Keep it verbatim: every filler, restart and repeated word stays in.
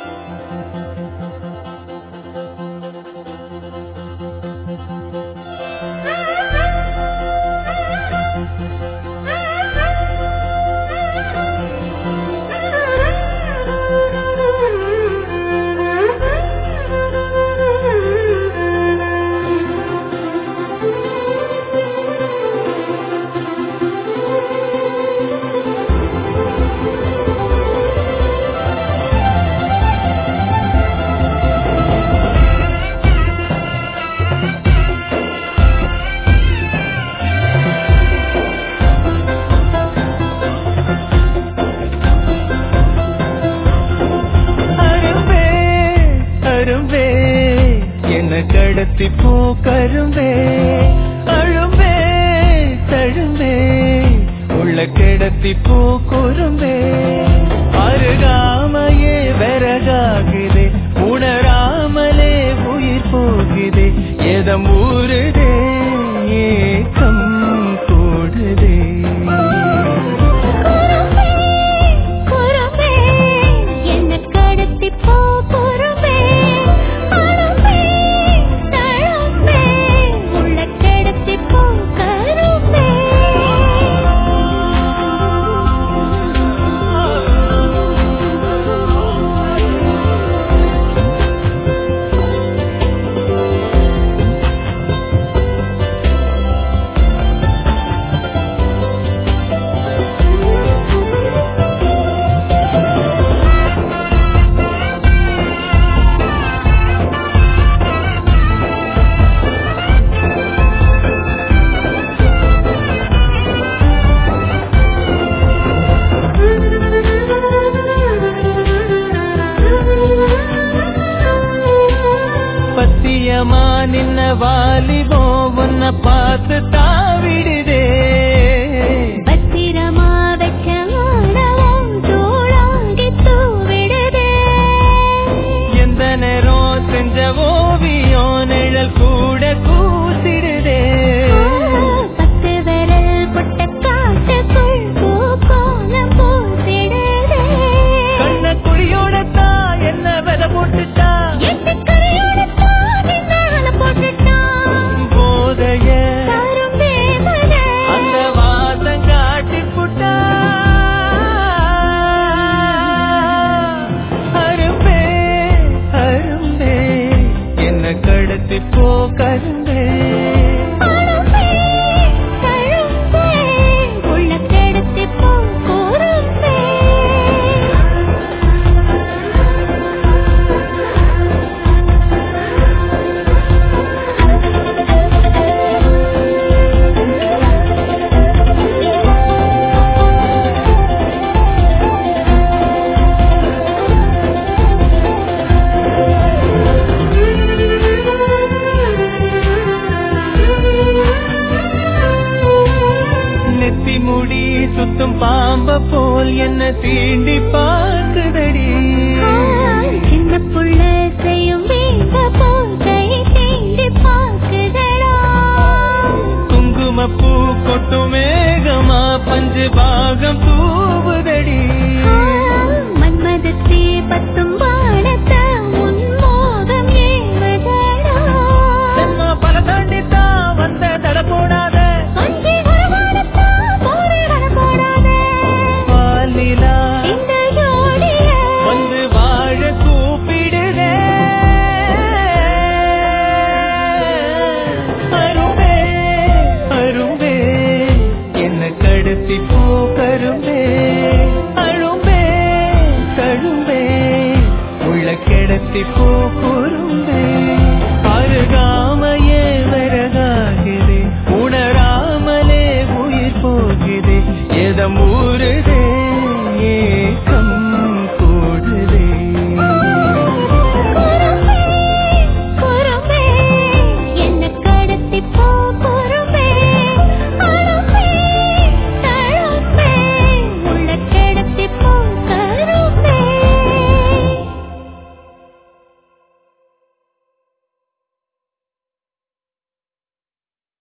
கடத்தி போ கரும்பே அழும்பே தழும்பே உள்ள கிடத்தி போ குறும்பே அருகாமையே விறகாகுதே உணராமலே உயிர் போகுதே எதம் ஊறுதே ஏக்கம் கூடுதே நின்ன வாலிபோ உன்னை பார்த்து தாவிடுதே பத்திரமா வச்ச தோளாங்கி தூவிடுதே எந்த நேரம் செஞ்ச ஓவியம் நிழல் கூட கூசிடுதே பத்து விரல் புட்ட காட்டுக்குள் பூக்கோலம் பூசிடுதே கண்ண குழியோட தான் என்ன விதை போட்டுட்டா அந்த வாசம் காட்டி புட்டா அரும்பே அரும்பே என்ன கடத்தி போ கரும்பே உள்ள கிடத்தி போ குறும்பே முடி சுத்தும் பாம்ப போல் என்ன தீண்டி பார்க்குதடி சின்ன புள்ள செய்யும் வீட்ட போல் கை தீண்டி பார்க்குதடா குங்குமப்பூ கொட்டு மேகமா பஞ்சு பாகம் தூவுதடி